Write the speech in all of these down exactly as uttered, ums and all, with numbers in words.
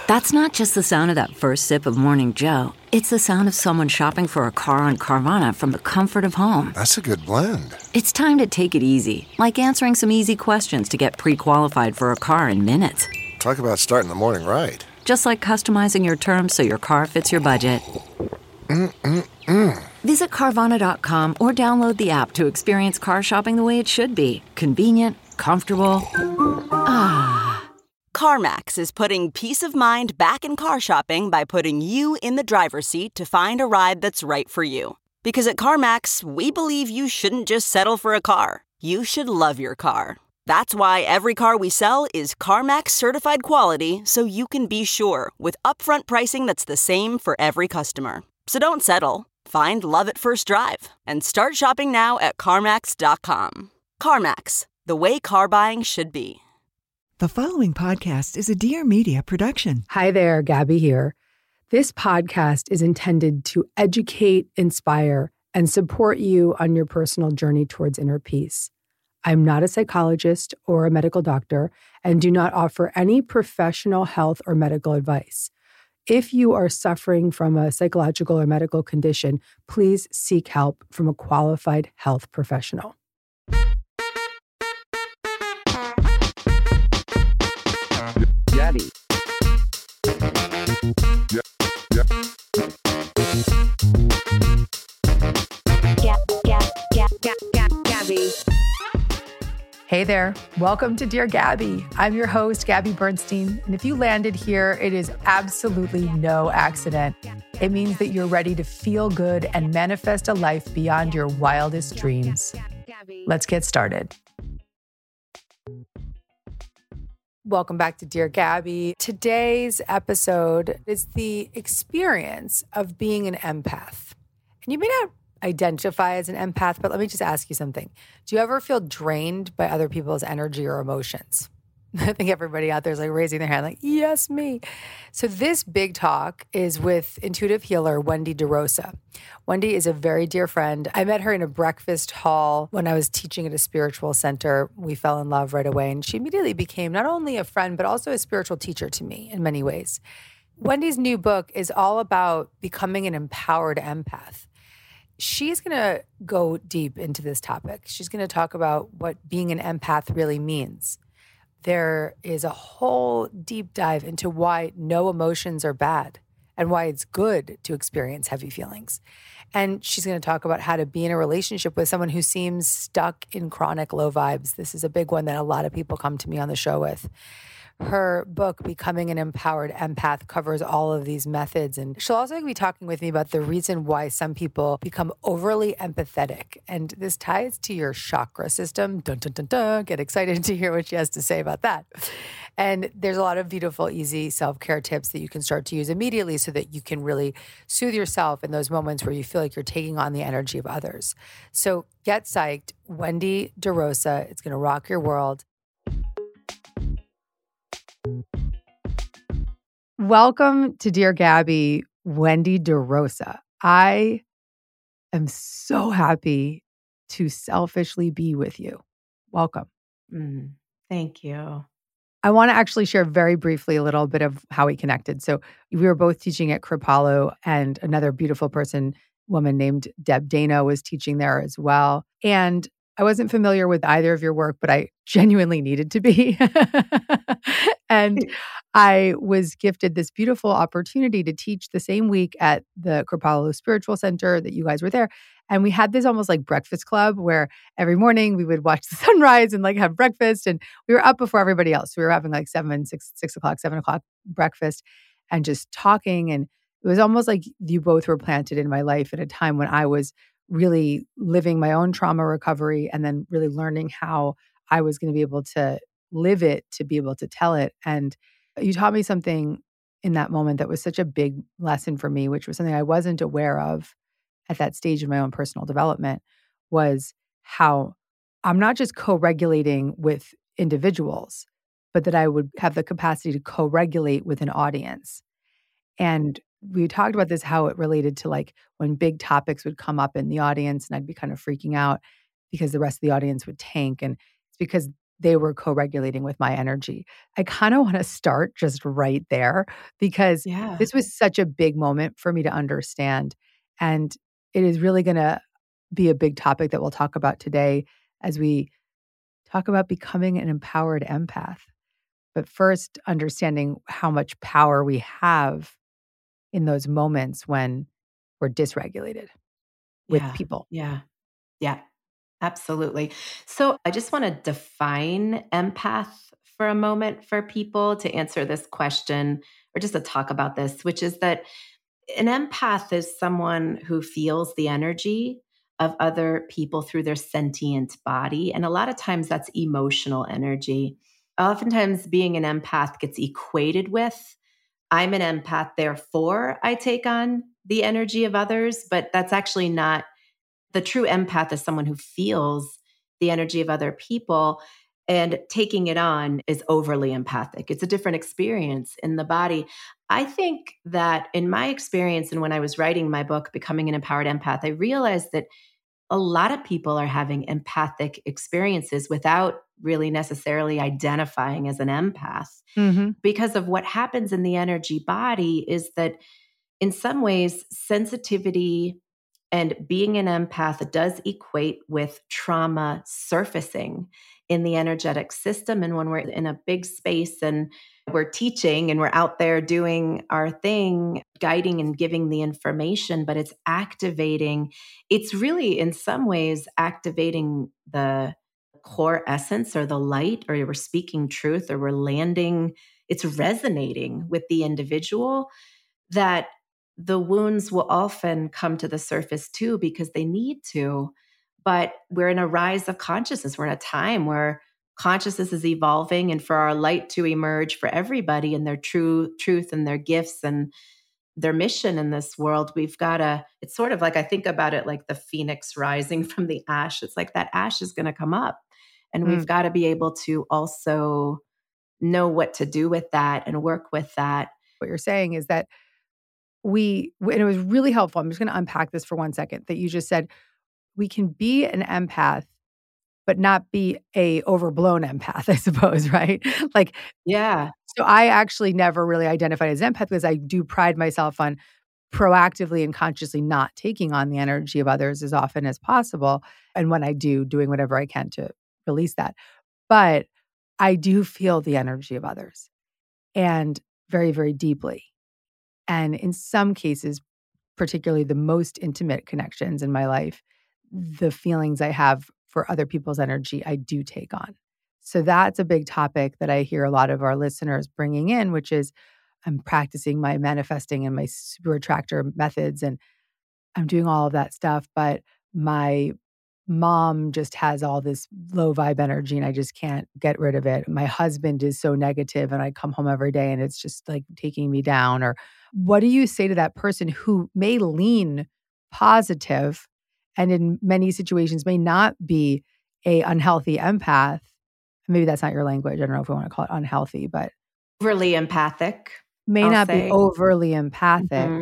That's not just the sound of that first sip of Morning Joe. It's the sound of someone shopping for a car on Carvana from the comfort of home. That's a good blend. It's time to take it easy, like answering some easy questions to get pre-qualified for a car in minutes. Talk about starting the morning right. Just like customizing your terms so your car fits your budget. Mm-mm-mm. Visit Carvana dot com or download the app to experience car shopping the way it should be. Convenient, comfortable. Ah. CarMax is putting peace of mind back in car shopping by putting you in the driver's seat to find a ride that's right for you. Because at CarMax, we believe you shouldn't just settle for a car. You should love your car. That's why every car we sell is CarMax certified quality, so you can be sure with upfront pricing that's the same for every customer. So don't settle. Find love at first drive and start shopping now at CarMax dot com. CarMax, the way car buying should be. The following podcast is a Dear Media production. Hi there, Gabby here. This podcast is intended to educate, inspire, and support you on your personal journey towards inner peace. I'm not a psychologist or a medical doctor and do not offer any professional health or medical advice. If you are suffering from a psychological or medical condition, please seek help from a qualified health professional. Gabby. Yeah, yeah. Gab, Gab, Gab, Gab, Gab, Gabby. Hey there. Welcome to Dear Gabby. I'm your host, Gabby Bernstein. And if you landed here, it is absolutely no accident. It means that you're ready to feel good and manifest a life beyond your wildest dreams. Let's get started. Welcome back to Dear Gabby. Today's episode is the experience of being an empath. And you may not identify as an empath, but let me just ask you something. Do you ever feel drained by other people's energy or emotions? I think everybody out there is like raising their hand like, yes, me. So this big talk is with intuitive healer Wendy DeRosa. Wendy is a very dear friend. I met her in a breakfast hall when I was teaching at a spiritual center. We fell in love right away. And she immediately became not only a friend, but also a spiritual teacher to me in many ways. Wendy's new book is all about becoming an empowered empath. She's going to go deep into this topic. She's going to talk about what being an empath really means. There is a whole deep dive into why no emotions are bad and why it's good to experience heavy feelings. And she's going to talk about how to be in a relationship with someone who seems stuck in chronic low vibes. This is a big one that a lot of people come to me on the show with. Her book, Becoming an Empowered Empath, covers all of these methods. And she'll also be talking with me about the reason why some people become overly empathetic. And this ties to your chakra system. Dun, dun, dun, dun. Get excited to hear what she has to say about that. And there's a lot of beautiful, easy self-care tips that you can start to use immediately so that you can really soothe yourself in those moments where you feel like you're taking on the energy of others. So get psyched. Wendy DeRosa. It's going to rock your world. Welcome to Dear Gabby, Wendy DeRosa. I am so happy to selfishly be with you. Welcome. Mm, thank you. I want to actually share very briefly a little bit of how we connected. So we were both teaching at Kripalu, and another beautiful person, woman named Deb Dano, was teaching there as well. And I wasn't familiar with either of your work, but I genuinely needed to be. And I was gifted this beautiful opportunity to teach the same week at the Kripalu Spiritual Center that you guys were there. And we had this almost like breakfast club where every morning we would watch the sunrise and like have breakfast. And we were up before everybody else. We were having like seven, six, six o'clock, seven o'clock breakfast and just talking. And it was almost like you both were planted in my life at a time when I was really living my own trauma recovery and then really learning how I was going to be able to live it, to be able to tell it. And you taught me something in that moment that was such a big lesson for me, which was something I wasn't aware of at that stage of my own personal development, was how I'm not just co-regulating with individuals, but that I would have the capacity to co-regulate with an audience. And we talked about this, how it related to like when big topics would come up in the audience and I'd be kind of freaking out because the rest of the audience would tank. And it's because they were co-regulating with my energy. I kind of want to start just right there because Yeah. this was such a big moment for me to understand. And it is really going to be a big topic that we'll talk about today as we talk about becoming an empowered empath. But first, understanding how much power we have in those moments when we're dysregulated with Yeah. people. Yeah. Yeah. Absolutely. So I just want to define empath for a moment for people to answer this question or just to talk about this, which is that an empath is someone who feels the energy of other people through their sentient body. And a lot of times that's emotional energy. Oftentimes being an empath gets equated with, I'm an empath, therefore I take on the energy of others, but that's actually not. The true empath is someone who feels the energy of other people, and taking it on is overly empathic. It's a different experience in the body. I think that in my experience and when I was writing my book, Becoming an Empowered Empath, I realized that a lot of people are having empathic experiences without really necessarily identifying as an empath. Mm-hmm. Because of what happens in the energy body is that in some ways, sensitivity and being an empath does equate with trauma surfacing in the energetic system. And when we're in a big space and we're teaching and we're out there doing our thing, guiding and giving the information, but it's activating, it's really in some ways activating the core essence or the light, or we're speaking truth, or we're landing, it's resonating with the individual, that the wounds will often come to the surface too, because they need to. But we're in a rise of consciousness. We're in a time where consciousness is evolving, and for our light to emerge for everybody and their true truth and their gifts and their mission in this world, we've got to, it's sort of like, I think about it like the phoenix rising from the ash. It's like that ash is going to come up, and Mm. we've got to be able to also know what to do with that and work with that. What you're saying is that we, and it was really helpful. I'm just going to unpack this for one second, that you just said we can be an empath, but not be a overblown empath, I suppose, right? Like, Yeah. so I actually never really identified as empath because I do pride myself on proactively and consciously not taking on the energy of others as often as possible. And when I do, doing whatever I can to release that. But I do feel the energy of others, and very, very deeply. And in some cases, particularly the most intimate connections in my life, the feelings I have for other people's energy, I do take on. So that's a big topic that I hear a lot of our listeners bringing in, which is I'm practicing my manifesting and my super attractor methods, and I'm doing all of that stuff. But my mom just has all this low vibe energy and I just can't get rid of it. My husband is so negative and I come home every day and it's just like taking me down. Or what do you say to that person who may lean positive and in many situations may not be a unhealthy empath? Maybe that's not your language. I don't know if we want to call it unhealthy, but Overly empathic. may I'll not say. be overly empathic, Mhm.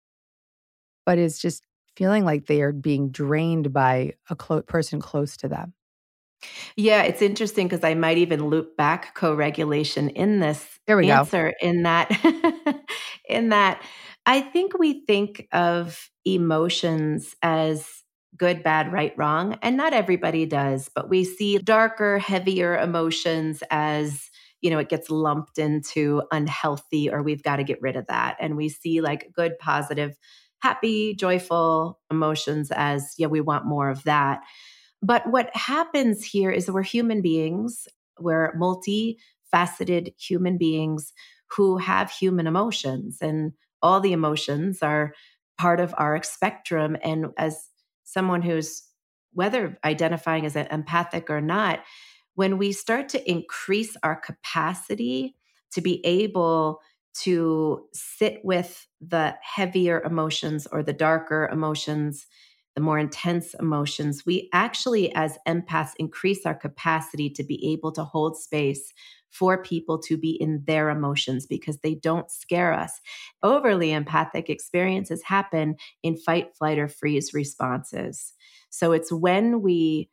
but is just feeling like they are being drained by a clo- person close to them. Yeah, it's interesting because I might even loop back co-regulation in this There we go. answer in that in that I think we think of emotions as good, bad, right, wrong, and not everybody does, but we see darker, heavier emotions as, you know, it gets lumped into unhealthy or we've got to get rid of that. And we see like good, positive, happy, joyful emotions as, yeah, we want more of that. But what happens here is that we're human beings. We're multifaceted human beings who have human emotions, and all the emotions are part of our spectrum. And as someone who's, whether identifying as an empathic or not, when we start to increase our capacity to be able to sit with the heavier emotions or the darker emotions, the more intense emotions, we actually, as empaths, increase our capacity to be able to hold space for people to be in their emotions because they don't scare us. Overly empathic experiences happen in fight, flight, or freeze responses. So it's when we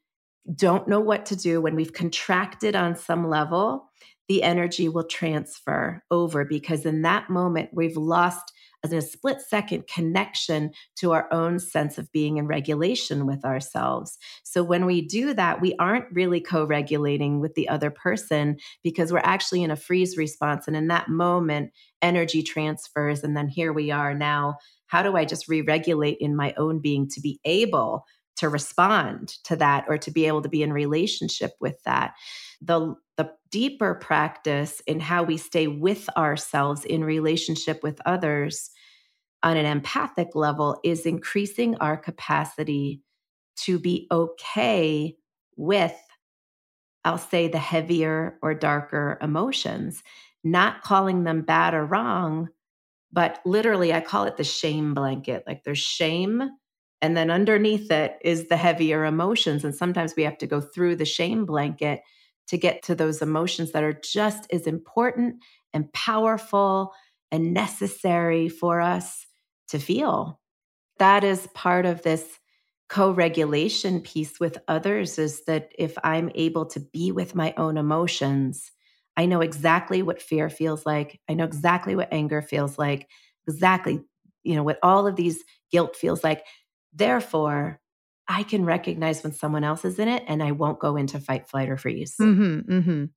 don't know what to do, when we've contracted on some level, the energy will transfer over, because in that moment, we've lost, as in a split second, connection to our own sense of being in regulation with ourselves. So when we do that, we aren't really co-regulating with the other person, because we're actually in a freeze response. And in that moment, energy transfers. And then here we are now. How do I just re-regulate in my own being to be able to respond to that, or to be able to be in relationship with that? The, the deeper practice in how we stay with ourselves in relationship with others on an empathic level is increasing our capacity to be okay with, I'll say, the heavier or darker emotions, not calling them bad or wrong, but literally I call it the shame blanket. Like there's shame, and then underneath it is the heavier emotions. And sometimes we have to go through the shame blanket to get to those emotions that are just as important and powerful and necessary for us to feel. That is part of this co-regulation piece with others, is that if I'm able to be with my own emotions, I know exactly what fear feels like. I know exactly what anger feels like, exactly, you know, what all of these guilt feels like. Therefore, I can recognize when someone else is in it, and I won't go into fight, flight, or freeze. Mm-hmm, mm-hmm.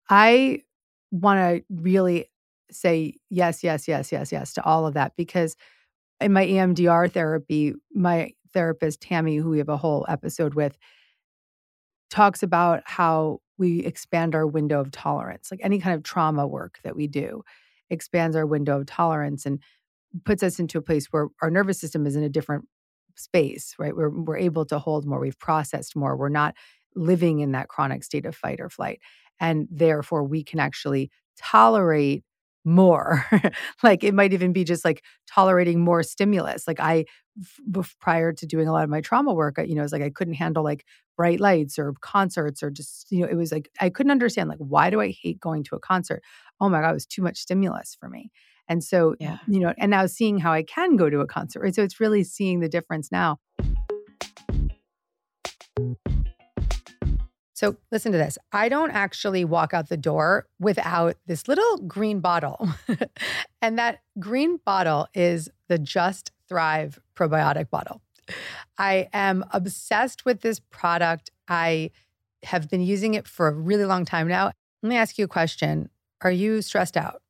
I want to really say yes, yes, yes, yes, yes to all of that, because in my E M D R therapy, my therapist, Tammy, who we have a whole episode with, talks about how we expand our window of tolerance. Like any kind of trauma work that we do expands our window of tolerance and puts us into a place where our nervous system is in a different space, right? We're, we're able to hold more. We've processed more. We're not living in that chronic state of fight or flight. And therefore, we can actually tolerate more. Like it might even be just like tolerating more stimulus. Like I, f- prior to doing a lot of my trauma work, you know, it was like I couldn't handle like bright lights or concerts, or just, you know, it was like I couldn't understand, like, why do I hate going to a concert? Oh my God, it was too much stimulus for me. And so, yeah. you know, and now seeing how I can go to a concert, right? So it's really seeing the difference now. So listen to this. I don't actually walk out the door without this little green bottle. And that green bottle is the Just Thrive probiotic bottle. I am obsessed with this product. I have been using it for a really long time now. Let me ask you a question. Are you stressed out?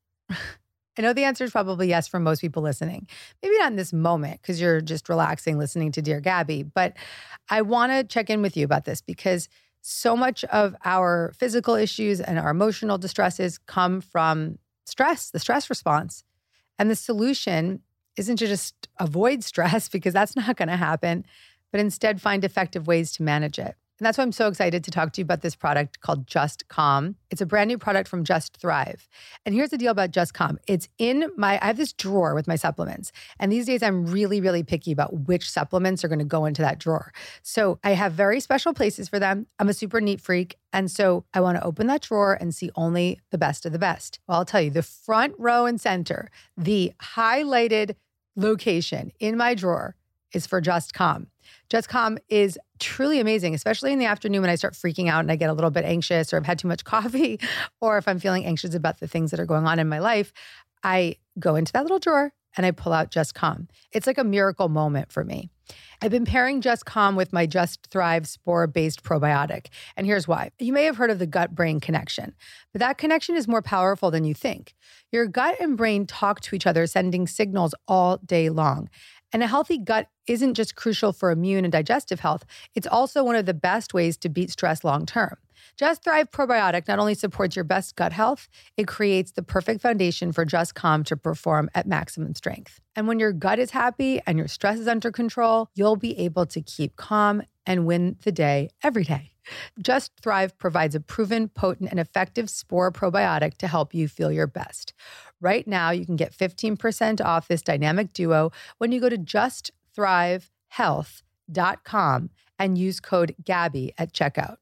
I know the answer is probably yes for most people listening. Maybe not in this moment because you're just relaxing listening to Dear Gabby, but I want to check in with you about this, because so much of our physical issues and our emotional distresses come from stress, the stress response. And the solution isn't to just avoid stress, because that's not going to happen, but instead find effective ways to manage it. And that's why I'm so excited to talk to you about this product called Just Calm. It's a brand new product from Just Thrive. And here's the deal about Just Calm. It's in my, I have this drawer with my supplements. And these days I'm really, really picky about which supplements are going to go into that drawer. So I have very special places for them. I'm a super neat freak. And so I want to open that drawer and see only the best of the best. Well, I'll tell you, the front row and center, the highlighted location in my drawer is for Just Calm. Just Calm is truly amazing, especially in the afternoon when I start freaking out and I get a little bit anxious, or I've had too much coffee, or if I'm feeling anxious about the things that are going on in my life. I go into that little drawer and I pull out Just Calm. It's like a miracle moment for me. I've been pairing Just Calm with my Just Thrive spore-based probiotic. And here's why. You may have heard of the gut-brain connection, but that connection is more powerful than you think. Your gut and brain talk to each other, sending signals all day long. And a healthy gut isn't just crucial for immune and digestive health, it's also one of the best ways to beat stress long-term. Just Thrive Probiotic not only supports your best gut health, it creates the perfect foundation for Just Calm to perform at maximum strength. And when your gut is happy and your stress is under control, you'll be able to keep calm and win the day every day. Just Thrive provides a proven, potent, and effective spore probiotic to help you feel your best. Right now, you can get fifteen percent off this dynamic duo when you go to just thrive health dot com and use code Gabby at checkout.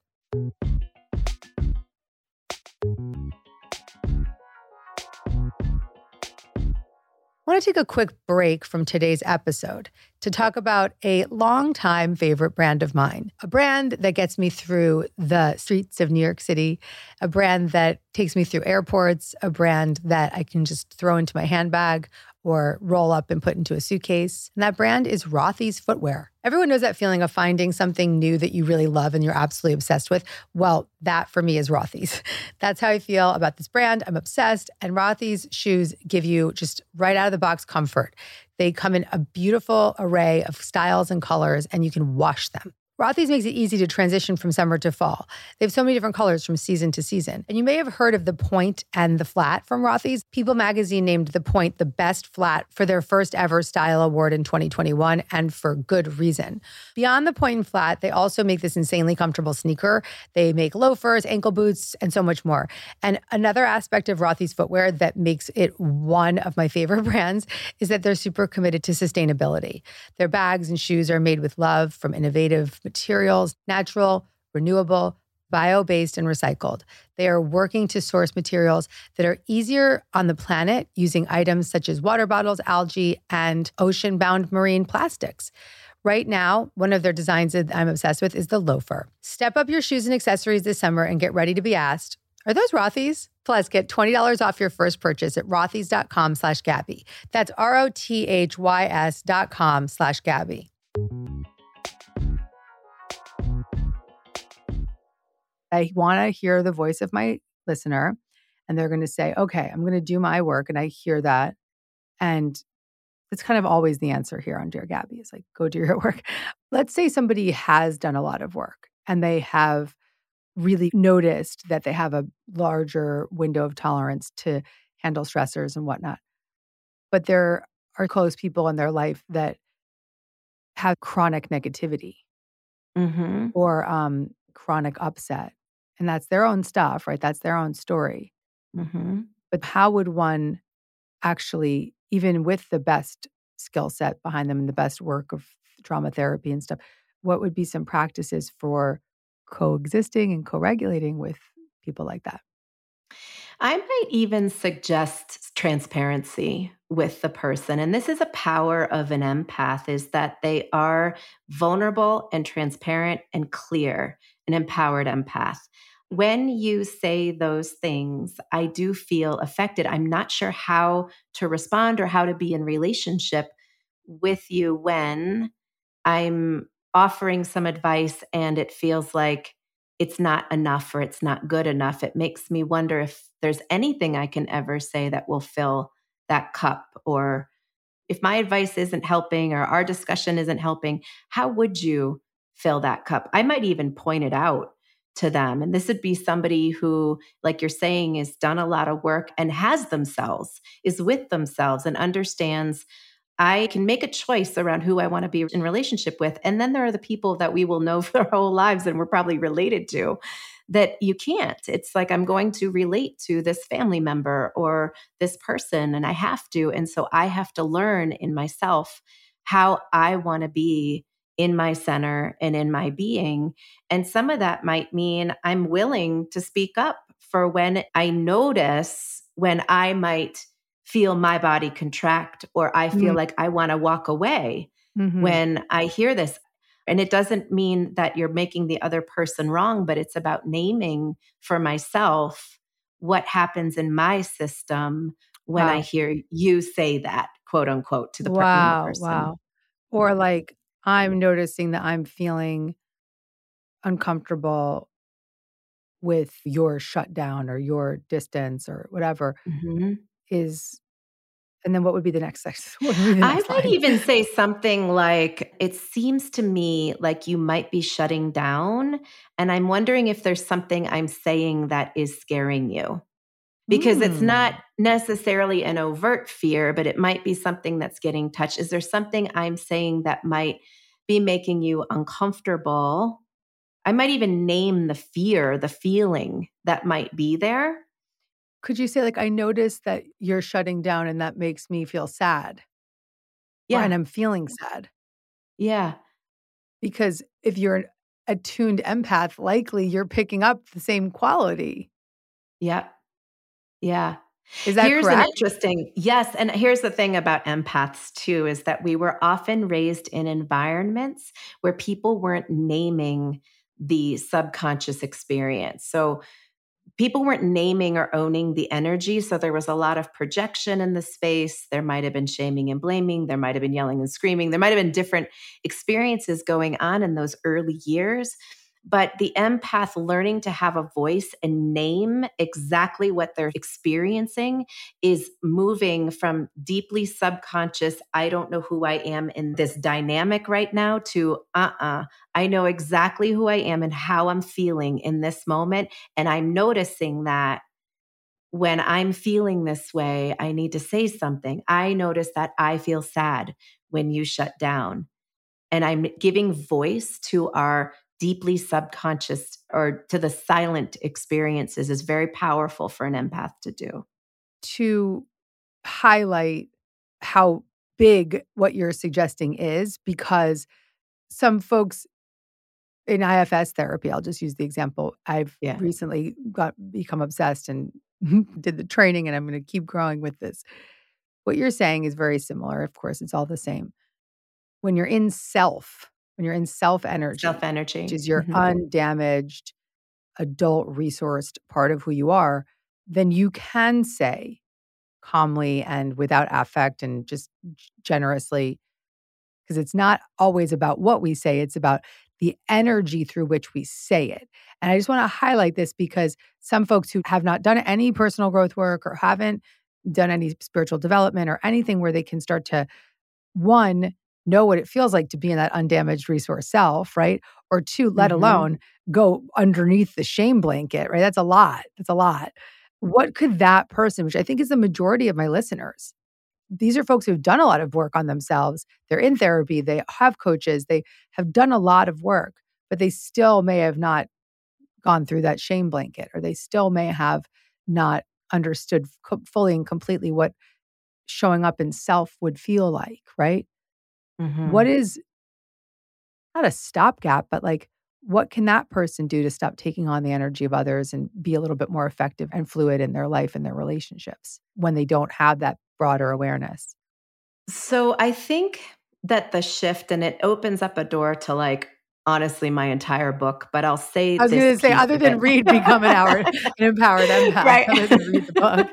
I want to take a quick break from today's episode to talk about a longtime favorite brand of mine, a brand that gets me through the streets of New York City, a brand that takes me through airports, a brand that I can just throw into my handbag or roll up and put into a suitcase. And that brand is Rothy's Footwear. Everyone knows that feeling of finding something new that you really love and you're absolutely obsessed with. Well, that for me is Rothy's. That's how I feel about this brand. I'm obsessed. And Rothy's shoes give you just right out of the box comfort. They come in a beautiful array of styles and colors, and you can wash them. Rothy's makes it easy to transition from summer to fall. They have so many different colors from season to season. And you may have heard of the Point and the Flat from Rothy's. People magazine named the Point the best flat for their first ever style award in twenty twenty-one, and for good reason. Beyond the Point and Flat, they also make this insanely comfortable sneaker. They make loafers, ankle boots, and so much more. And another aspect of Rothy's footwear that makes it one of my favorite brands is that they're super committed to sustainability. Their bags and shoes are made with love from innovative materials, natural, renewable, bio-based, and recycled. They are working to source materials that are easier on the planet using items such as water bottles, algae, and ocean-bound marine plastics. Right now, one of their designs that I'm obsessed with is the loafer. Step up your shoes and accessories this summer and get ready to be asked, are those Rothy's? Plus, get twenty dollars off your first purchase at rothys.com slash Gabby. That's R-O-T-H-Y-S dot com slash Gabby. I want to hear the voice of my listener, and they're going to say, okay, I'm going to do my work. And I hear that. And it's kind of always the answer here on Dear Gabby. It's like, go do your work. Let's say somebody has done a lot of work and they have really noticed that they have a larger window of tolerance to handle stressors and whatnot. But there are close people in their life that have chronic negativity Mm-hmm. or um, chronic upset. And that's their own stuff, right? That's their own story. Mm-hmm. But how would one actually, even with the best skill set behind them and the best work of trauma therapy and stuff, what would be some practices for coexisting and co-regulating with people like that? I might even suggest transparency with the person. And this is a power of an empath, is that they are vulnerable and transparent and clear, an empowered empath. When you say those things, I do feel affected. I'm not sure how to respond or how to be in relationship with you when I'm offering some advice and it feels like it's not enough or it's not good enough. It makes me wonder if there's anything I can ever say that will fill that cup, or if my advice isn't helping or our discussion isn't helping, how would you fill that cup? I might even point it out to them. And this would be somebody who, like you're saying, has done a lot of work and has themselves, is with themselves and understands I can make a choice around who I want to be in relationship with. And then there are the people that we will know for our whole lives and we're probably related to that you can't. It's like, I'm going to relate to this family member or this person, and I have to. And so I have to learn in myself how I want to be in my center and in my being. And some of that might mean I'm willing to speak up for when I notice when I might feel my body contract or I feel Mm. like I want to walk away Mhm. when I hear this. And it doesn't mean that you're making the other person wrong, but it's about naming for myself what happens in my system when Wow. I hear you say that, quote unquote, to the, per- you know, Wow, person. wow. Or like, I'm noticing that I'm feeling uncomfortable with your shutdown or your distance or whatever Mhm. is, and then what would be the next sex? What would be the I next might line? even say something like, it seems to me like you might be shutting down. And I'm wondering if there's something I'm saying that is scaring you. Because it's Mm. not necessarily an overt fear, but it might be something that's getting touched. Is there something I'm saying that might be making you uncomfortable? I might even name the fear, the feeling that might be there. Could you say, like, I noticed that you're shutting down and that makes me feel sad? Or, Yeah. and I'm feeling sad. Yeah. Because if you're an attuned empath, likely you're picking up the same quality. Yeah. Yeah. Is that Here's correct? an interesting, yes. And here's the thing about empaths too, is that we were often raised in environments where people weren't naming the subconscious experience. So people weren't naming or owning the energy. So there was a lot of projection in the space. There might have been shaming and blaming. There might have been yelling and screaming. There might have been different experiences going on in those early years. But the empath learning to have a voice and name exactly what they're experiencing is moving from deeply subconscious, I don't know who I am in this dynamic right now, to uh-uh, I know exactly who I am and how I'm feeling in this moment. And I'm noticing that when I'm feeling this way, I need to say something. I notice that I feel sad when you shut down. And I'm giving voice to our deeply subconscious or to the silent experiences is very powerful for an empath to do. To highlight how big what you're suggesting is, because some folks in I F S therapy, I'll just use the example. I've Yeah. recently got become obsessed and did the training, and I'm going to keep growing with this. What you're saying is very similar. Of course, it's all the same. When you're in self, when you're in self energy, Self energy. which is your Mhm. undamaged, adult resourced part of who you are, then you can say calmly and without affect and just generously, because it's not always about what we say, it's about the energy through which we say it. And I just want to highlight this because some folks who have not done any personal growth work or haven't done any spiritual development or anything where they can start to, one, know what it feels like to be in that undamaged resource self, right? Or two, let Mhm. alone go underneath the shame blanket, right? That's a lot. That's a lot. What could that person, which I think is the majority of my listeners, these are folks who've done a lot of work on themselves. They're in therapy. They have coaches. They have done a lot of work, but they still may have not gone through that shame blanket, or they still may have not understood co- fully and completely what showing up in self would feel like, right? Mhm. What is not a stopgap, but like, what can that person do to stop taking on the energy of others and be a little bit more effective and fluid in their life and their relationships when they don't have that broader awareness? So I think that the shift, and it opens up a door to, like, honestly, my entire book, but I'll say I was this going to say, piece other of than it. read Become an Hour, an Empowered Empath, Right. other than read the book,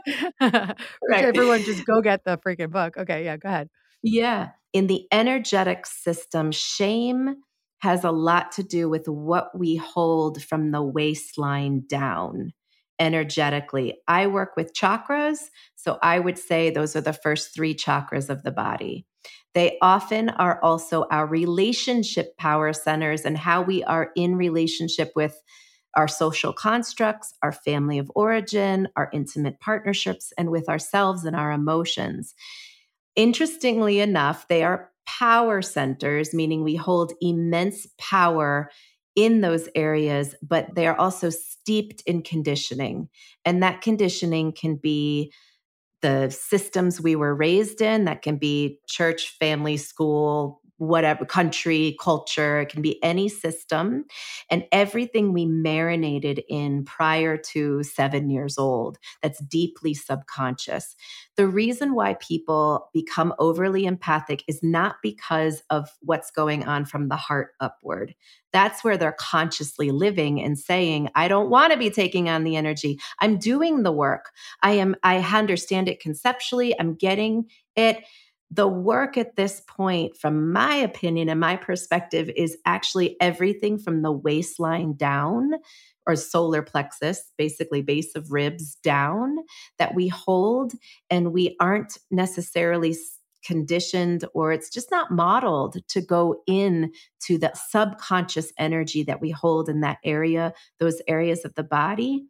which Right. everyone just go get the freaking book. Okay, yeah, go ahead. Yeah. In the energetic system, shame has a lot to do with what we hold from the waistline down energetically. I work with chakras, so I would say those are the first three chakras of the body. They often are also our relationship power centers and how we are in relationship with our social constructs, our family of origin, our intimate partnerships, and with ourselves and our emotions. Interestingly enough, they are power centers, meaning we hold immense power in those areas, but they are also steeped in conditioning. And that conditioning can be the systems we were raised in, that can be church, family, school, whatever, country, culture, it can be any system, and everything we marinated in prior to seven years old that's deeply subconscious. The reason why people become overly empathic is not because of what's going on from the heart upward. That's where they're consciously living and saying, I don't want to be taking on the energy. I'm doing the work. I am, I understand it conceptually. I'm getting it. The work at this point, from my opinion and my perspective, is actually everything from the waistline down, or solar plexus, basically base of ribs down, that we hold, and we aren't necessarily conditioned, or it's just not modeled to go in to the subconscious energy that we hold in that area, those areas of the body.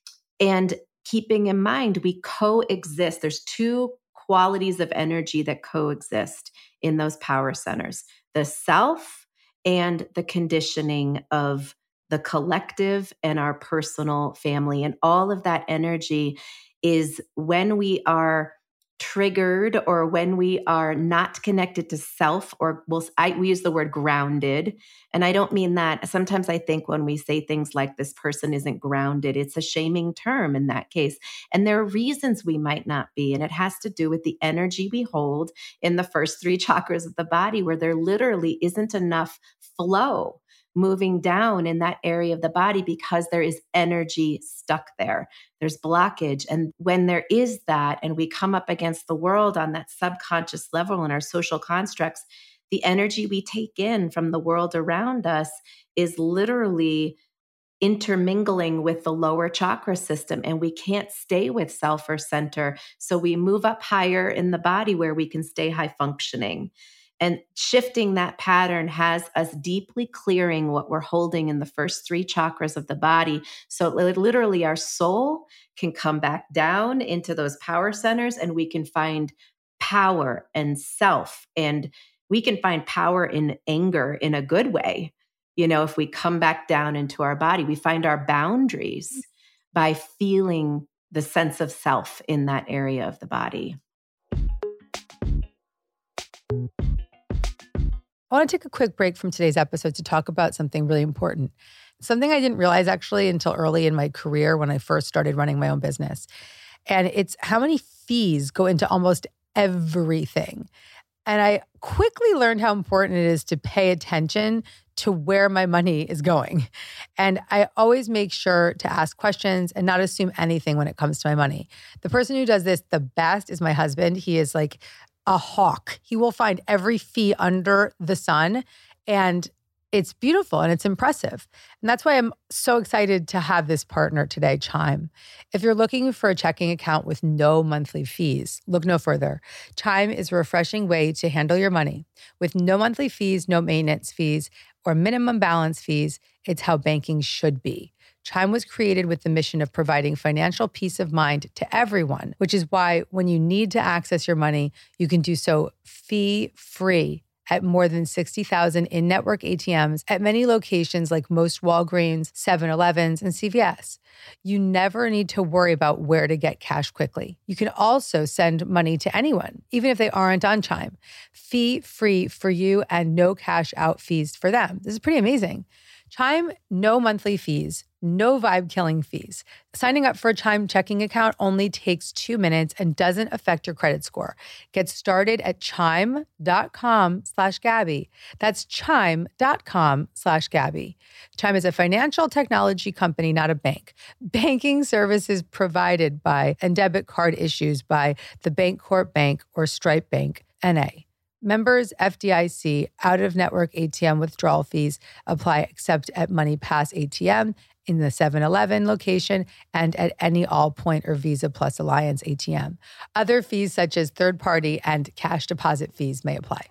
And keeping in mind, we coexist. There's two qualities of energy that coexist in those power centers: the self and the conditioning of the collective and our personal family. And all of that energy is when we are triggered or when we are not connected to self, or we'll, I, we use the word grounded. And I don't mean that. Sometimes I think when we say things like this person isn't grounded, it's a shaming term in that case. And there are reasons we might not be. And it has to do with the energy we hold in the first three chakras of the body, where there literally isn't enough flow moving down in that area of the body because there is energy stuck there. There's blockage. And when there is that, and we come up against the world on that subconscious level in our social constructs, the energy we take in from the world around us is literally intermingling with the lower chakra system, and we can't stay with self or center. So we move up higher in the body where we can stay high functioning. And shifting that pattern has us deeply clearing what we're holding in the first three chakras of the body. So literally our soul can come back down into those power centers, and we can find power and self. And we can find power in anger in a good way. You know, if we come back down into our body, we find our boundaries by feeling the sense of self in that area of the body. I want to take a quick break from today's episode to talk about something really important. Something I didn't realize actually until early in my career when I first started running my own business. And it's how many fees go into almost everything. And I quickly learned how important it is to pay attention to where my money is going. And I always make sure to ask questions and not assume anything when it comes to my money. The person who does this the best is my husband. He is like a hawk. He will find every fee under the sun, and it's beautiful and it's impressive. And that's why I'm so excited to have this partner today, Chime. If you're looking for a checking account with no monthly fees, look no further. Chime is a refreshing way to handle your money. With no monthly fees, no maintenance fees, or minimum balance fees, it's how banking should be. Chime was created with the mission of providing financial peace of mind to everyone, which is why when you need to access your money, you can do so fee-free at more than sixty thousand in-network A T Ms at many locations like most Walgreens, seven elevens, and C V S. You never need to worry about where to get cash quickly. You can also send money to anyone, even if they aren't on Chime. Fee-free for you and no cash out fees for them. This is pretty amazing. Chime, no monthly fees, no vibe-killing fees. Signing up for a Chime checking account only takes two minutes and doesn't affect your credit score. Get started at chime.com slash Gabby. That's chime.com slash Gabby. Chime is a financial technology company, not a bank. Banking services provided by and debit card issues by the Bancorp Bank or Stripe Bank, N A Members F D I C, out-of-network A T M withdrawal fees apply except at MoneyPass A T M in the seven eleven location and at any Allpoint or Visa Plus Alliance A T M. Other fees such as third-party and cash deposit fees may apply.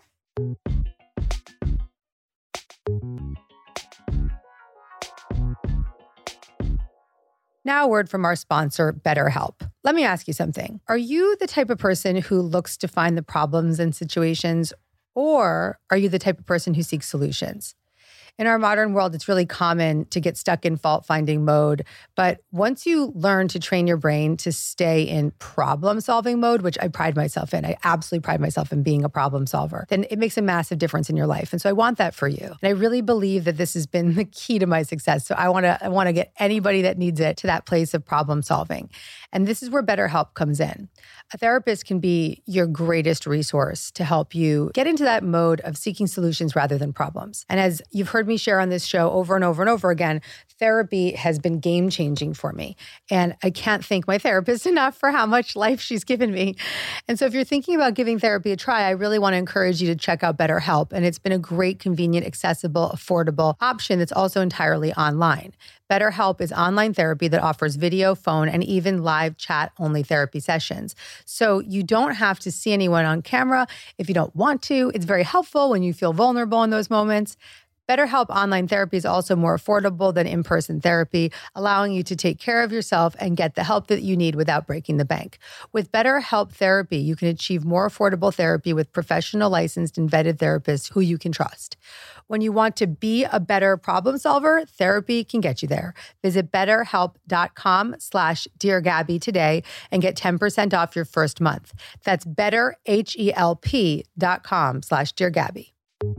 Now a word from our sponsor, BetterHelp. Let me ask you something. Are you the type of person who looks to find the problems in situations, or are you the type of person who seeks solutions? In our modern world, it's really common to get stuck in fault-finding mode. But once you learn to train your brain to stay in problem-solving mode, which I pride myself in, I absolutely pride myself in being a problem solver, then it makes a massive difference in your life. And so I want that for you. And I really believe that this has been the key to my success. So I want to I want to get anybody that needs it to that place of problem solving. And this is where BetterHelp comes in. A therapist can be your greatest resource to help you get into that mode of seeking solutions rather than problems. And as you've heard me share on this show over and over and over again, therapy has been game-changing for me. And I can't thank my therapist enough for how much life she's given me. And so if you're thinking about giving therapy a try, I really want to encourage you to check out BetterHelp. And it's been a great, convenient, accessible, affordable option that's also entirely online. BetterHelp is online therapy that offers video, phone, and even live chat-only therapy sessions. So you don't have to see anyone on camera if you don't want to. It's very helpful when you feel vulnerable in those moments. BetterHelp Online Therapy is also more affordable than in-person therapy, allowing you to take care of yourself and get the help that you need without breaking the bank. With BetterHelp Therapy, you can achieve more affordable therapy with professional licensed and vetted therapists who you can trust. When you want to be a better problem solver, therapy can get you there. Visit betterhelp.com slash Dear Gabby today and get ten percent off your first month. That's betterhelp.com slash Dear Gabby.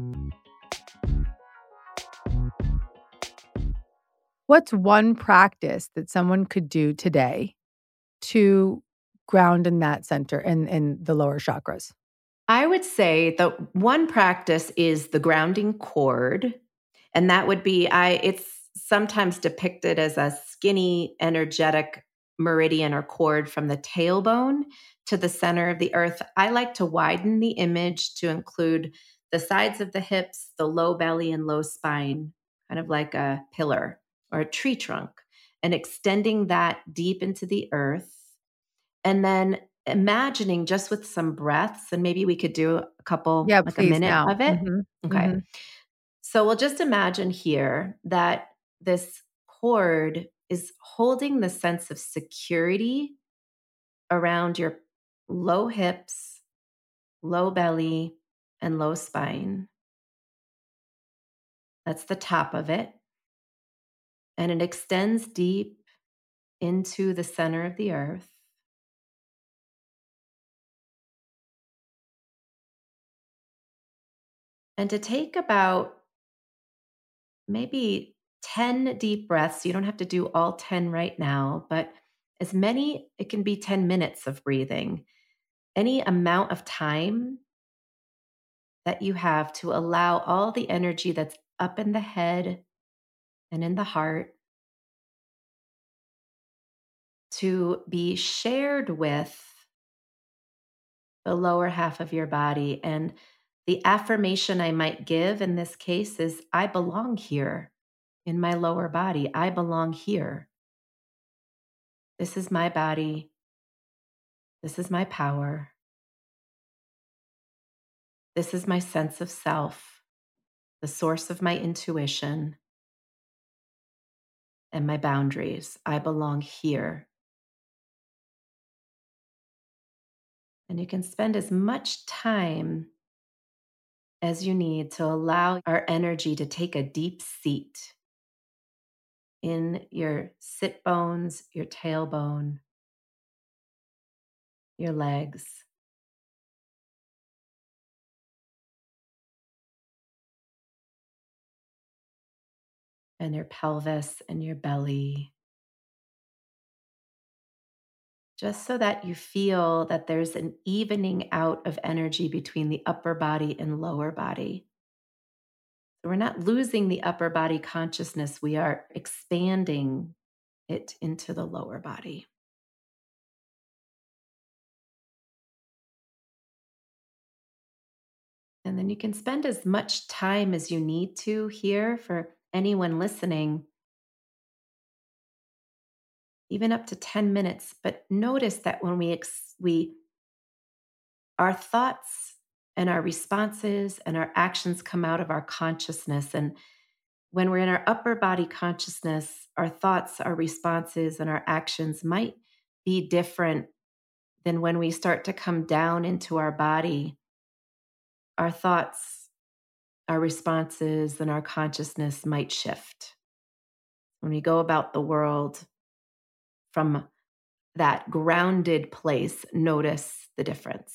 What's one practice that someone could do today to ground in that center and in, in the lower chakras? I would say the one practice is the grounding cord. And that would be, I it's sometimes depicted as a skinny, energetic meridian or cord from the tailbone to the center of the earth. I like to widen the image to include the sides of the hips, the low belly and low spine, kind of like a pillar or a tree trunk, and extending that deep into the earth. And then imagining just with some breaths, and maybe we could do a couple, Yeah, like a please, minute now. of it. Mhm, Okay. mhm. So we'll just imagine here that this cord is holding the sense of security around your low hips, low belly, and low spine. That's the top of it. And it extends deep into the center of the earth. And to take about maybe ten deep breaths. You don't have to do all ten right now, but as many, it can be ten minutes of breathing. Any amount of time that you have to allow all the energy that's up in the head and in the heart to be shared with the lower half of your body. And the affirmation I might give in this case is, I belong here in my lower body. I belong here. This is my body. This is my power. This is my sense of self, the source of my intuition and my boundaries. I belong here. And you can spend as much time as you need to allow our energy to take a deep seat in your sit bones, your tailbone, your legs. And your pelvis and your belly. Just so that you feel that there's an evening out of energy between the upper body and lower body. So we're not losing the upper body consciousness, we are expanding it into the lower body. And then you can spend as much time as you need to here for anyone listening, even up to ten minutes. But notice that when we, ex- we, our thoughts and our responses and our actions come out of our consciousness. And when we're in our upper body consciousness, our thoughts, our responses, and our actions might be different than when we start to come down into our body. Our thoughts, our responses, and our consciousness might shift. When we go about the world from that grounded place, notice the difference.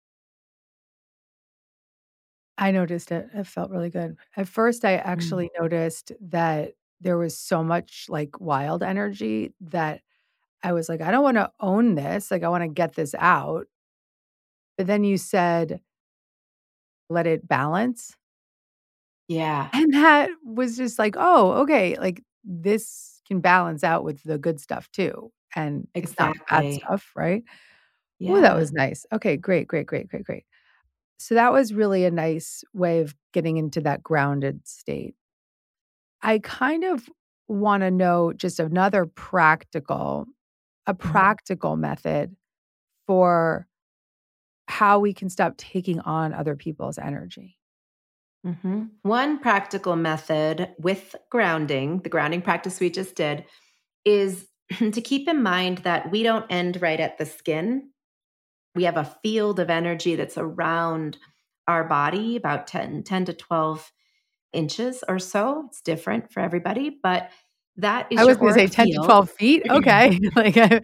I noticed it. It felt really good. At first, I actually mm. noticed that there was so much like wild energy that I was like, I don't want to own this. Like, I want to get this out. But then you said, let it balance. Yeah. And that was just like, oh, okay. Like, this can balance out with the good stuff too. And exactly. It's not bad stuff, right? Yeah. Oh, that was nice. Okay, great, great, great, great, great. So that was really a nice way of getting into that grounded state. I kind of want to know just another practical, a practical mm-hmm. method for how we can stop taking on other people's energy. Mm-hmm. One practical method with grounding, the grounding practice we just did, is to keep in mind that we don't end right at the skin. We have a field of energy that's around our body, about ten, ten to twelve inches or so. It's different for everybody, but that is I was your going to say auric ten to field. twelve feet. Okay. Like I,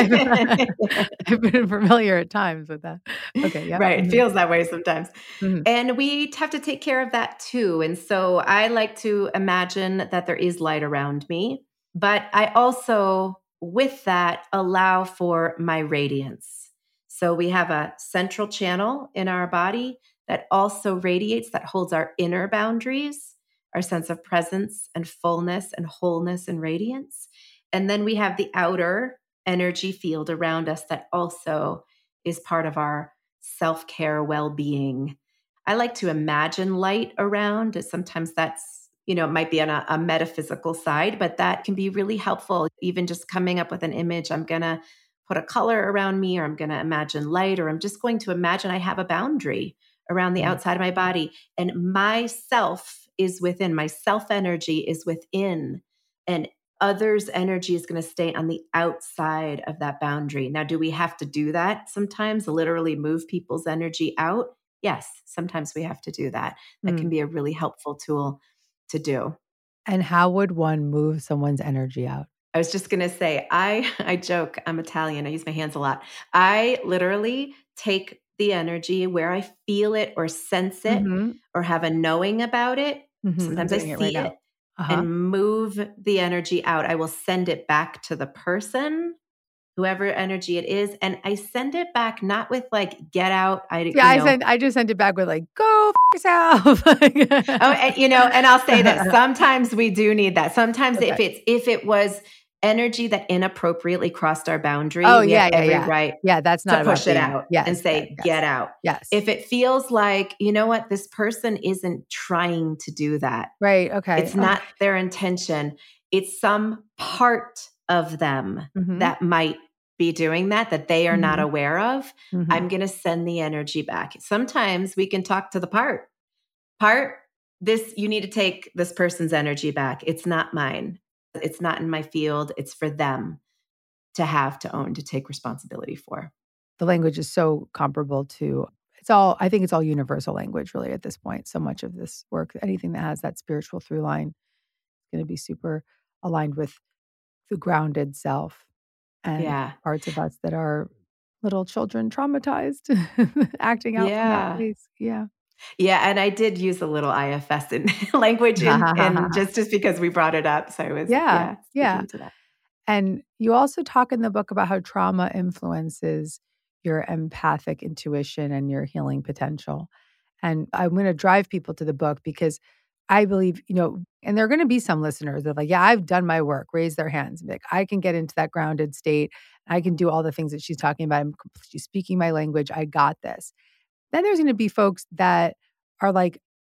I've, I've been familiar at times with that. Okay. Yeah. Right. It Mhm. feels that way sometimes. Mhm. And we have to take care of that too. And so I like to imagine that there is light around me, but I also, with that, allow for my radiance. So we have a central channel in our body that also radiates, that holds our inner boundaries, our sense of presence and fullness and wholeness and radiance. And then we have the outer energy field around us that also is part of our self-care, well-being. I like to imagine light around. Sometimes that's, you know, it might be on a, a metaphysical side, but that can be really helpful. Even just coming up with an image, I'm going to put a color around me, or I'm going to imagine light, or I'm just going to imagine I have a boundary around the Mm. outside of my body. And myself is within, my self energy is within, and others' energy is going to stay on the outside of that boundary. Now, do we have to do that sometimes, literally move people's energy out? Yes, sometimes we have to do that. That Mm. can be a really helpful tool to do. And how would one move someone's energy out? I was just going to say, I I joke, I'm Italian. I use my hands a lot. I literally take the energy where I feel it or sense it Mhm. or have a knowing about it. Mhm. I'm Sometimes I doing it see right now. it Uh-huh. and move the energy out. I will send it back to the person, whoever energy it is. And I send it back not with like, get out. I, Yeah, you I know, sent I just sent it back with like, go f yourself. Oh, and, you know, and I'll say this, sometimes we do need that. Sometimes if Okay. it's, if it was energy that inappropriately crossed our boundary, Oh, we yeah, have yeah, every yeah. right Yeah, that's to not about push it being out yes, and yes, say, yes. get out. Yes. If it feels like, you know what, this person isn't trying to do that. Right, okay. It's not their intention. It's some part of them Mhm. that might be doing that, that they are not Mhm. aware of. Mhm. I'm going to send the energy back. Sometimes we can talk to the part. Part, this, you need to take this person's energy back. It's not mine. It's not in my field. It's for them to have, to own, to take responsibility for. The language is so comparable to it's all I think it's all universal language really at this point. So much of this work, anything that has that spiritual through line is going to be super aligned with the grounded self and Yeah. parts of us that are little children traumatized acting out from that Yeah. place. Yeah. Yeah. And I did use a little I F S in language in, and just, just because we brought it up. So I was, Yeah. yeah, Yeah. speaking to that. And you also talk in the book about how trauma influences your empathic intuition and your healing potential. And I'm going to drive people to the book because I believe, you know, and there are going to be some listeners that are like, yeah, I've done my work, raise their hands. Like, I can get into that grounded state. I can do all the things that she's talking about. I'm she's speaking my language. I got this. Then there's going to be folks that are like,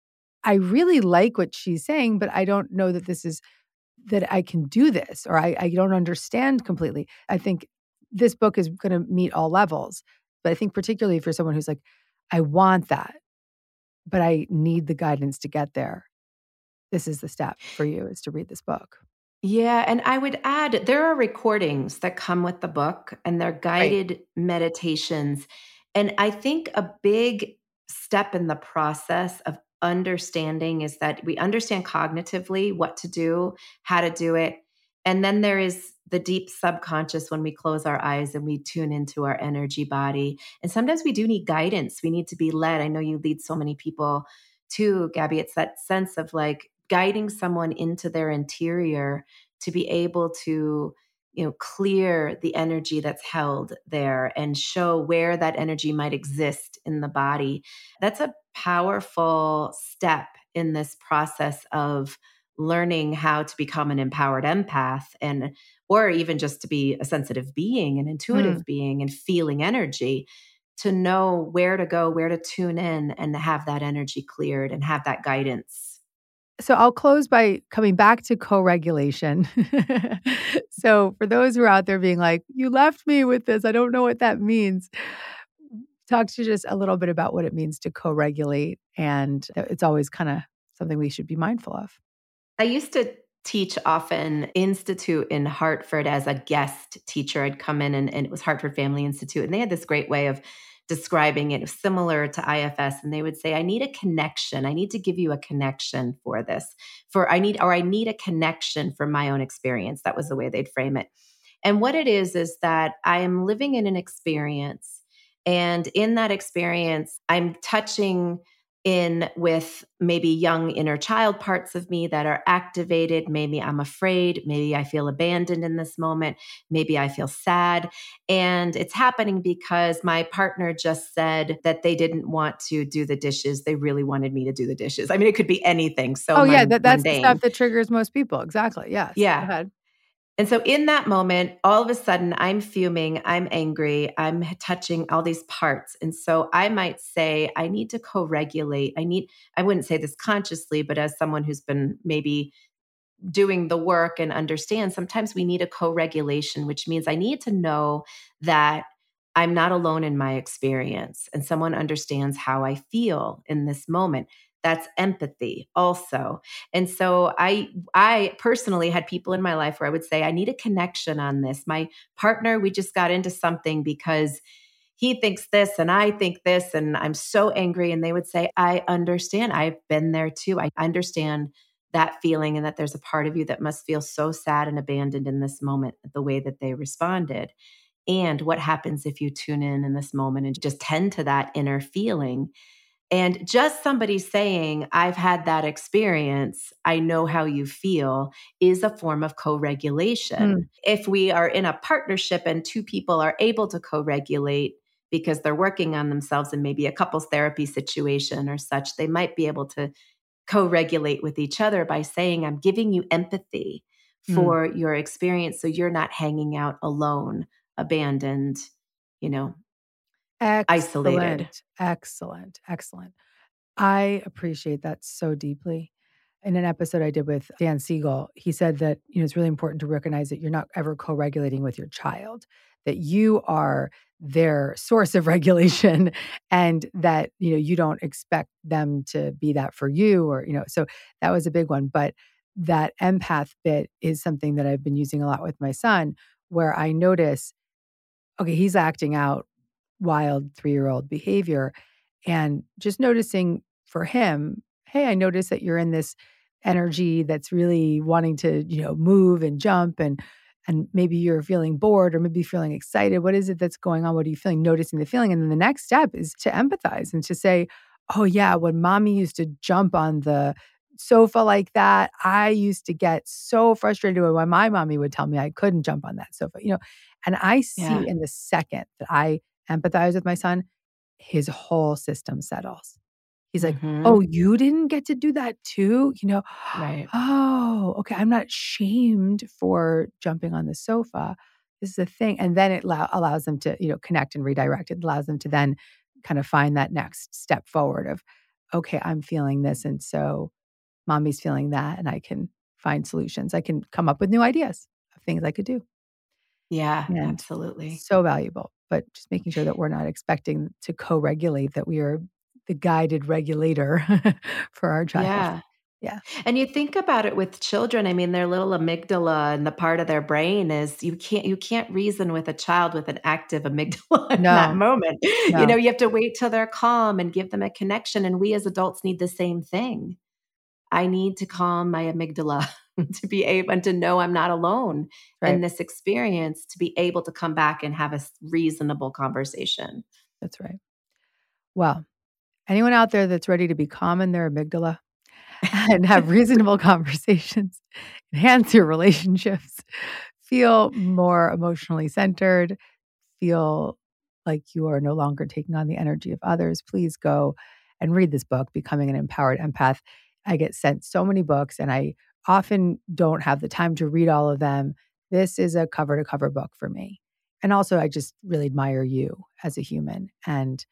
I really like what she's saying, but I don't know that this is that I can do this, or I, I don't understand completely. I think this book is going to meet all levels. But I think particularly if you're someone who's like, I want that, but I need the guidance to get there. This is the step for you, is to read this book. Yeah. And I would add, there are recordings that come with the book, and they're guided right. meditations. And I think a big step in the process of understanding is that we understand cognitively what to do, how to do it. And then there is the deep subconscious when we close our eyes and we tune into our energy body. And sometimes we do need guidance. We need to be led. I know you lead so many people too, Gabby. It's that sense of like guiding someone into their interior to be able to, you know, clear the energy that's held there and show where that energy might exist in the body. That's a powerful step in this process of learning how to become an empowered empath, and or even just to be a sensitive being, an intuitive mm. being, and feeling energy, to know where to go, where to tune in, and have that energy cleared and have that guidance. So I'll close by coming back to co-regulation. So for those who are out there being like, you left me with this, I don't know what that means. talk to just a little bit about what it means to co-regulate. And it's always kind of something we should be mindful of. I used to teach often Institute in Hartford as a guest teacher. I'd come in and, and it was Hartford Family Institute. And they had this great way of describing it. It was similar to I F S. And they would say, I need a connection. I need to give you a connection for this. For I need, or I need a connection for my own experience. That was the way they'd frame it. And what it is, is that I am living in an experience. And in that experience, I'm touching in with maybe young inner child parts of me that are activated. Maybe I'm afraid. Maybe I feel abandoned in this moment. Maybe I feel sad. And it's happening because my partner just said that they didn't want to do the dishes. They really wanted me to do the dishes. I mean, it could be anything. So oh, yeah, mun- that, that's mundane. the stuff that triggers most people. Exactly. Yes. Yeah. Go ahead. And so in that moment, all of a sudden, I'm fuming, I'm angry, I'm touching all these parts. And so I might say, I need to co-regulate. I need, I wouldn't say this consciously, but as someone who's been maybe doing the work and understands, sometimes we need a co-regulation, which means I need to know that I'm not alone in my experience and someone understands how I feel in this moment. That's empathy also. And so I I personally had people in my life where I would say, I need a connection on this. My partner, we just got into something because he thinks this and I think this and I'm so angry. And they would say, I understand. I've been there too. I understand that feeling and that there's a part of you that must feel so sad and abandoned in this moment, the way that they responded. And what happens if you tune in in this moment and just tend to that inner feeling? And just somebody saying, I've had that experience, I know how you feel, is a form of co-regulation. Mm. If we are in a partnership and two people are able to co-regulate because they're working on themselves in maybe a couples therapy situation or such, they might be able to co-regulate with each other by saying, I'm giving you empathy for mm. your experience so you're not hanging out alone, abandoned, you know, Excellent. isolated. Excellent. Excellent. I appreciate that so deeply. In an episode I did with Dan Siegel, he said that, you know, it's really important to recognize that you're not ever co-regulating with your child, that you are their source of regulation and that, you know, you don't expect them to be that for you or, you know, so that was a big one. But that empath bit is something that I've been using a lot with my son, where I notice, okay, he's acting out wild three-year-old behavior. And just noticing for him, hey, I notice that you're in this energy that's really wanting to, you know, move and jump and and maybe you're feeling bored or maybe feeling excited. What is it that's going on? What are you feeling? Noticing the feeling. And then the next step is to empathize and to say, oh yeah, when mommy used to jump on the sofa like that, I used to get so frustrated when my mommy would tell me I couldn't jump on that sofa, you know. And I see yeah. in the second that I empathize with my son, his whole system settles. He's like, mm-hmm. oh, you didn't get to do that too? You know, right. oh, okay. I'm not shamed for jumping on the sofa. This is a thing. And then it allow, allows them to, you know, connect and redirect. It allows them to then kind of find that next step forward of, okay, I'm feeling this. And so mommy's feeling that. And I can find solutions. I can come up with new ideas of things I could do. Yeah, and absolutely. So valuable, but just making sure that we're not expecting to co-regulate, that we are the guided regulator for our child. Yeah. Yeah. And you think about it with children, I mean, their little amygdala and the part of their brain is you can't, you can't reason with a child with an active amygdala in No. that moment. No. You know, you have to wait till they're calm and give them a connection. And we as adults need the same thing. I need to calm my amygdala to be able and to know I'm not alone right. in this experience, to be able to come back and have a reasonable conversation. That's right. Well, anyone out there that's ready to be calm in their amygdala and have reasonable conversations, enhance your relationships, feel more emotionally centered, feel like you are no longer taking on the energy of others, please go and read this book, Becoming an Empowered Empath. I get sent so many books and I often don't have the time to read all of them. This is a cover to cover book for me. And also I just really admire you as a human. And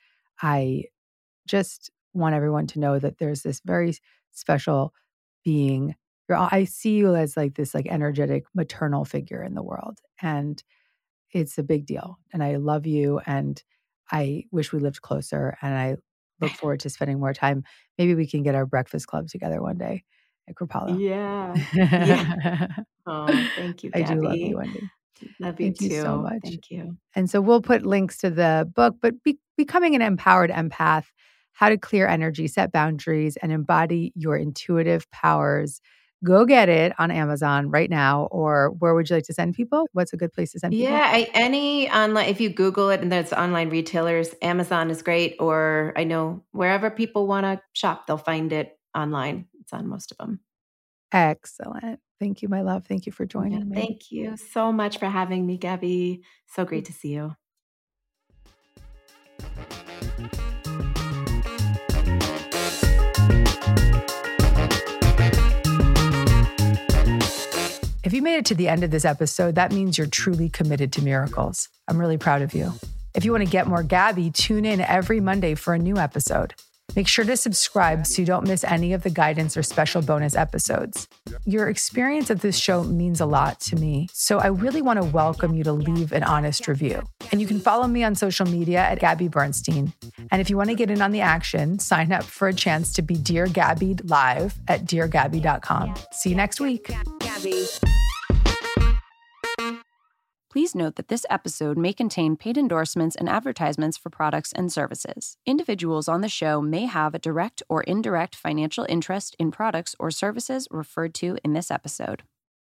I just want everyone to know that there's this very special being. I see you as like this like energetic maternal figure in the world. And it's a big deal. And I love you. And I wish we lived closer, and I look forward to spending more time. Maybe we can get our breakfast club together one day at Kripalu. Yeah. yeah. Oh, thank you, I Gabby. do love you, Wendy. Love you Thank too. you so much. Thank you. And so we'll put links to the book, but be, Becoming an Empowered Empath, How to Clear Energy, Set Boundaries, and Embody Your Intuitive Powers. Go get it on Amazon right now. Or where would you like to send people? What's a good place to send people? Yeah, I, any online, if you Google it and there's online retailers, Amazon is great. Or I know wherever people want to shop, they'll find it online. It's on most of them. Excellent. Thank you, my love. Thank you for joining Yeah, me. thank you so much for having me, Gabby. So great to see you. If you made it to the end of this episode, that means you're truly committed to miracles. I'm really proud of you. If you want to get more Gabby, tune in every Monday for a new episode. Make sure to subscribe so you don't miss any of the guidance or special bonus episodes. Your experience of this show means a lot to me, so I really want to welcome you to leave an honest review. And you can follow me on social media at Gabby Bernstein. And if you want to get in on the action, sign up for a chance to be Dear Gabby live at dear gabby dot com. See you next week. Gabby. Please note that this episode may contain paid endorsements and advertisements for products and services. Individuals on the show may have a direct or indirect financial interest in products or services referred to in this episode.